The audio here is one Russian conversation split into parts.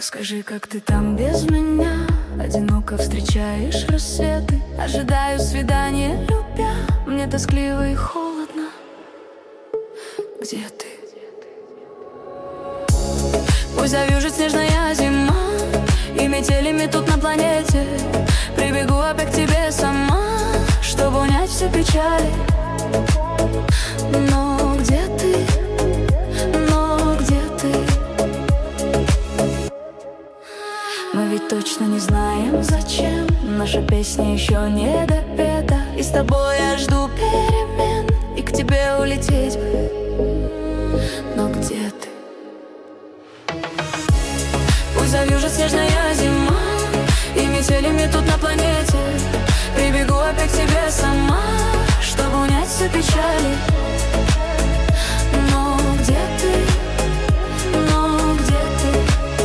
Скажи, как ты там без меня? Одиноко встречаешь рассветы. Ожидаю свидания, любя. Мне тоскливо и холодно. Где ты? Пусть завьюжит снежная зима, и метели метут на планете. Прибегу опять к тебе сама, чтобы унять все печали. Но где ты? Но где ты? Мы ведь точно не знаем, зачем наша песня еще не допета. И с тобой я жду перемен, и к тебе улететь бы. Но где ты? Пусть завьюжит снежная зима, и метели метут на планете. Прибегу опять к тебе сама, чтобы унять все печали. Но где ты? Но где ты?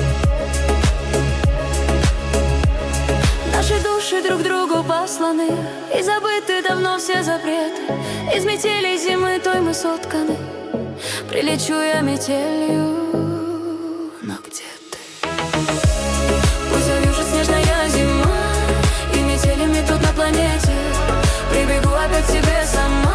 Наши души друг другу посланы, и забыты давно все запреты. Из метели зимы той мы сотканы. Прилечу я метелью, но где ты? Пусть завьюжит снежная зима, и метели метут на планете. Прибегу опять к тебе сама,